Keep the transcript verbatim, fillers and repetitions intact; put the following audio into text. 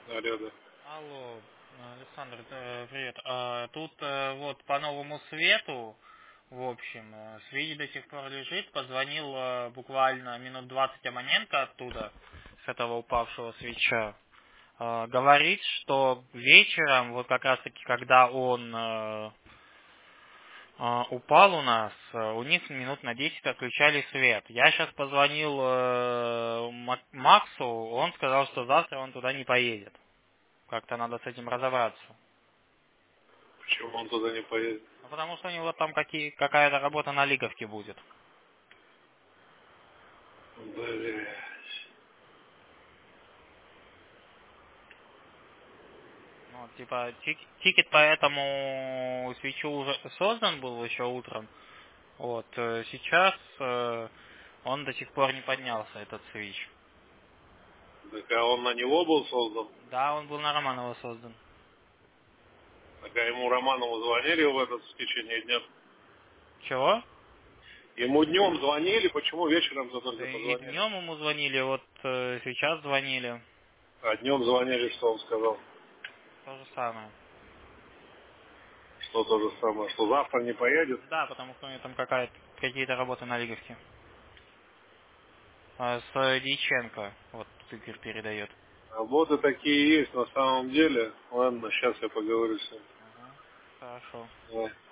Алло, да. Алло, Александр, э, привет. А, Тут э, вот по новому свету, в общем, э, свеча до сих пор лежит. Позвонил э, буквально минут двадцать абонента оттуда, с этого упавшего свеча. Э, Говорит, что вечером, вот как раз таки, когда он э, э, упал у нас, э, у них минут на десять отключали свет. Я сейчас позвонил э, Мак- Максу, он сказал, что завтра он туда не поедет. Как-то надо с этим разобраться. Почему он туда не поедет? Ну, потому что у него там какие, какая-то работа на лиговке будет. Блядь. Ну, вот, типа, тик- тикет по этому свечу уже создан был еще утром. Вот, э, сейчас э, он до сих пор не поднялся, этот свич. Так а он на него был создан? Да, он был на Романова создан. Так а ему Романову звонили в этот в течение дня? Чего? Ему днем звонили, почему вечером за Да только и позвонили? днем ему звонили, вот э, сейчас звонили. А днем звонили, что он сказал? То же самое. Что то же самое, что завтра не поедет? Да, потому что у него там какая-то, какие-то работы на лиговке. А с Дьяченко, вот Игорь передает. Работы такие есть на самом деле. Ладно, сейчас я поговорю с ним. Ага, хорошо. Давай.